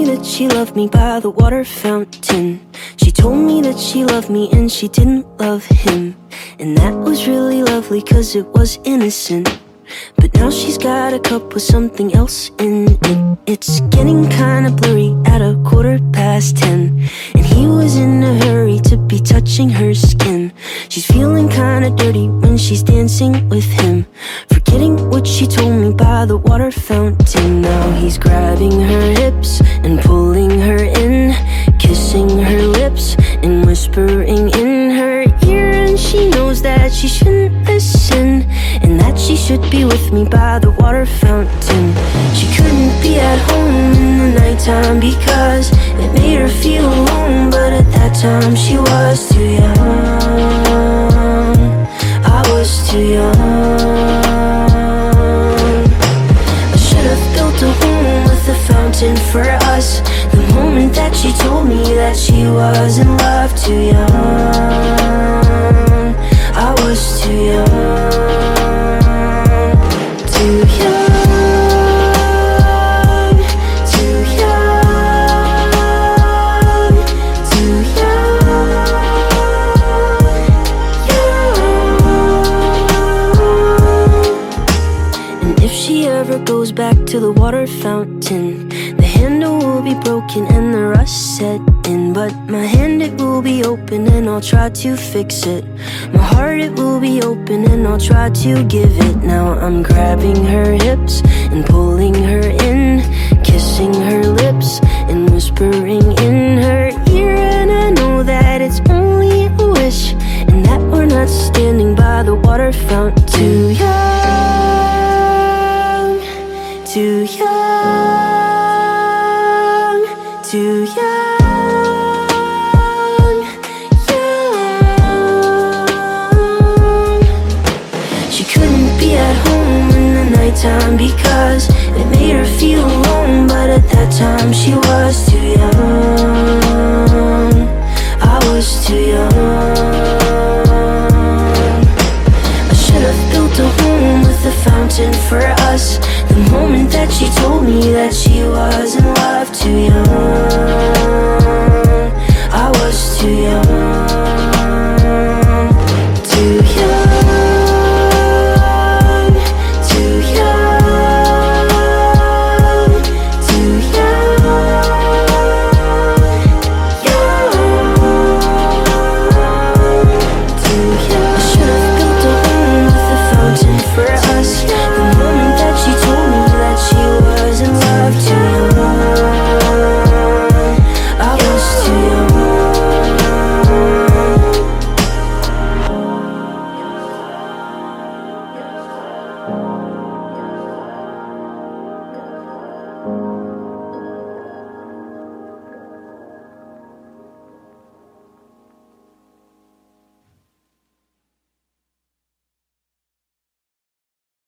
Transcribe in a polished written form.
that she loved me by the water fountain. She told me that she loved me and she didn't love him. And that was really lovely cause it was innocent. But now she's got a cup with something else in it. It's getting kinda blurry at 10:15. And he was in a hurry to be touching her skin. She's feeling kinda dirty when she's dancing with him, forgetting what she told me by the water fountain. Now he's grabbing her hips and pulling her in, kissing her lips and whispering in her ear. And she knows that she shouldn't listen, and that she should be with me by the water fountain. She couldn't be at home in the nighttime because it made her feel alone. But at that time she was too young, I was too young. I should have built a home with a fountain for us the moment that she told me that she was in love. Too young, I was too young. Too young, too young, too young. And if she ever goes back to the water fountain, the handle will be broken and the rust set in. But my hand, it will be open and I'll try to fix it. My heart, it will be open and I'll try to give it. Now I'm grabbing her hips and pulling her in, kissing her lips and whispering in her ear. And I know that it's only a wish, and that we're not standing by the water fountain. Too young, too young, too young. Time because it made her feel alone. But at that time she was too young, I was too young. I should have built a home with a fountain for us the moment that she told me that she was in love. Too young.